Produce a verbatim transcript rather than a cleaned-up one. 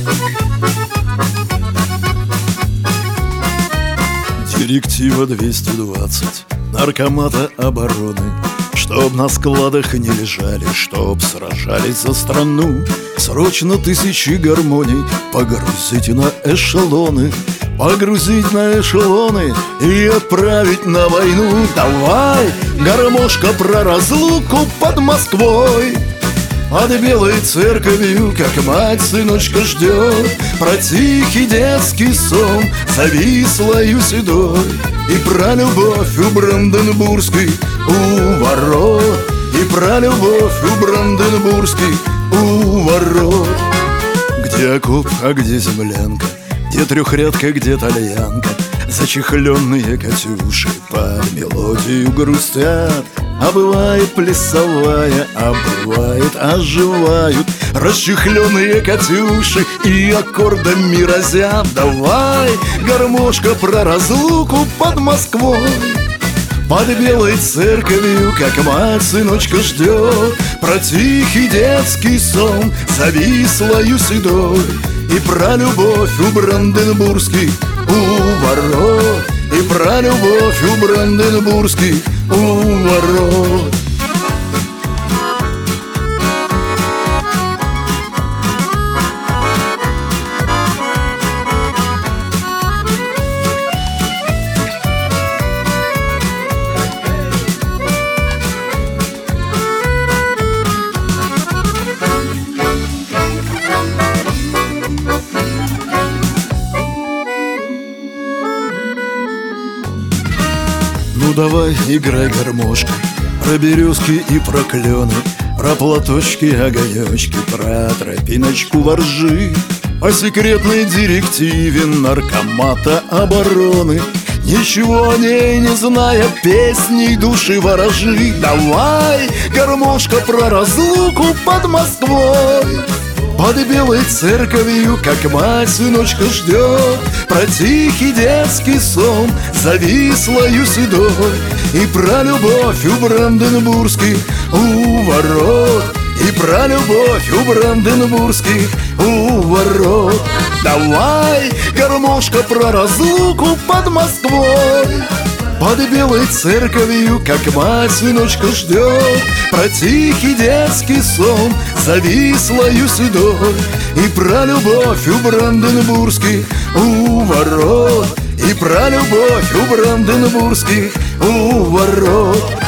Директива двести двадцать Наркомата обороны: чтоб на складах не лежали, чтоб сражались за страну. Срочно тысячи гармоний погрузить на эшелоны, погрузить на эшелоны и отправить на войну. Давай, гармошка, про разлуку под Москвой. Под белой церковью, как мать сыночка ждет, про тихий детский сон завислою седой. И про любовь у Бранденбургской у ворот, и про любовь у Бранденбургской у ворот. Где окоп, а где землянка, где трехрядка, где тальянка, зачехленные катюши под мелодию грустят. А бывает плясовая, а бывает оживают расчехленные катюши и аккордами разят. Давай, гармошка, про разлуку под Москвой. Под белой церковью, как мать сыночка ждет, про тихий детский сон завислою седой. И про любовь у Бранденбургских у ворот, и про любовь у Бранденбургских у ворот. Ну давай, играй, гармошка, про березки и про клены, про платочки, огонечки, про тропиночку воржи. По секретной директиве наркомата обороны, ничего о ней не зная, песней души ворожи. Давай, гармошка, про разлуку под Москвой. Под белой церковью, как мать сыночка ждет, про тихий детский сон завислою седой. И про любовь у Бранденбургских у ворот, и про любовь у Бранденбургских у ворот. Давай, гармошка, про разлуку под Москвой. Под белой церковью, как мать сыночка ждет, про тихий детский сон завислою седой. И про любовь у Бранденбургских у ворот, и про любовь у Бранденбургских у ворот.